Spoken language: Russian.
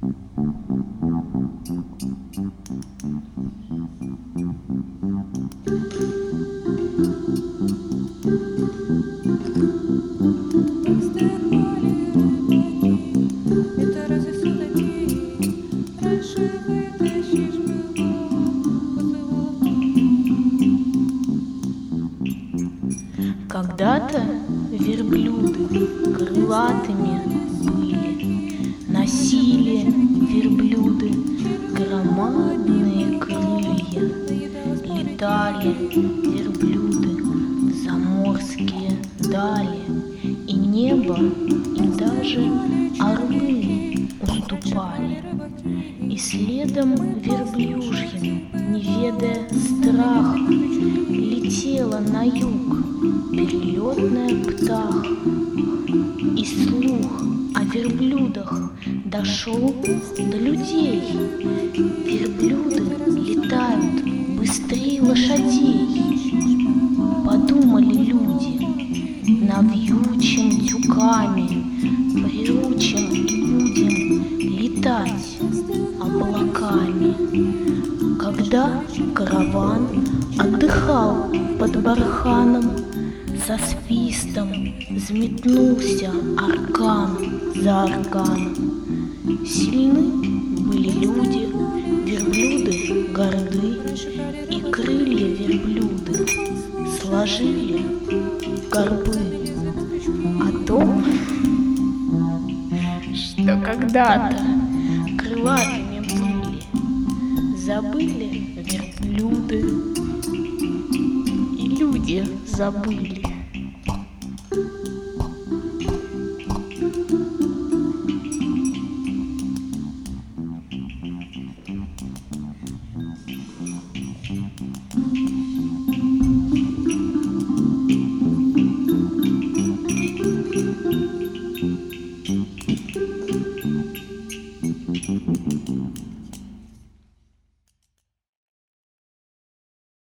Когда-то верблюды крылатыми были, носили верблюды громадные крылья, летали верблюды в заморские дали, и небо им даже орлы уступали. И следом верблюжьим, не ведая страха, летела на юг перелетная птаха. И слух о верблюдах дошел до людей. Верблюды летают быстрее лошадей. Подумали люди, навьючим тюками, приучим и будем летать облаками. Когда караван отдыхал под барханом, со свистом взметнулся аркан за арканом. Сильны были люди, верблюды горды, и крылья верблюды сложили горбы. О том, что когда-то крылатыми были, забыли верблюды, и люди забыли.